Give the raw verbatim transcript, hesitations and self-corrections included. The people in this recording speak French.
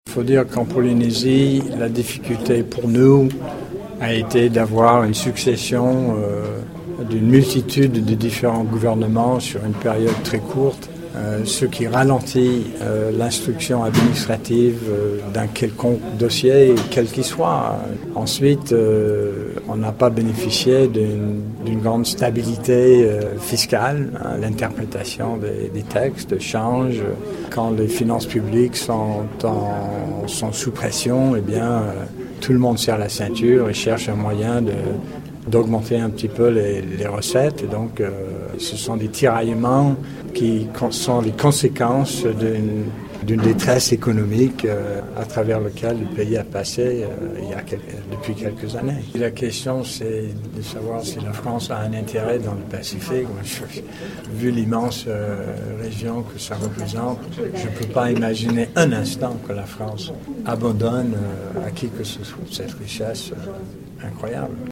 Il faut dire qu'en Polynésie, la difficulté pour nous a été d'avoir une succession euh, d'une multitude de différents gouvernements sur une période très courte, euh, ce qui ralentit euh, l'instruction administrative euh, d'un quelconque dossier, quel qu'il soit. Ensuite, euh, on n'a pas bénéficié d'une, d'une grande stabilité euh, fiscale. Hein, l'interprétation des, des textes change. Quand les finances publiques sont, en, sont sous pression, eh bien, euh, tout le monde serre la ceinture et cherche un moyen de, d'augmenter un petit peu les, les recettes. Et donc, euh, ce sont des tiraillements qui sont les conséquences d'une, d'une détresse économique euh, à travers laquelle le pays a passé euh, il y a quelques, depuis quelques années. Et la question, c'est de savoir si la France a un intérêt dans le Pacifique. Moi, je, vu l'immense euh, région que ça représente, je ne peux pas imaginer un instant que la France abandonne euh, à qui que ce soit cette richesse euh, incroyable.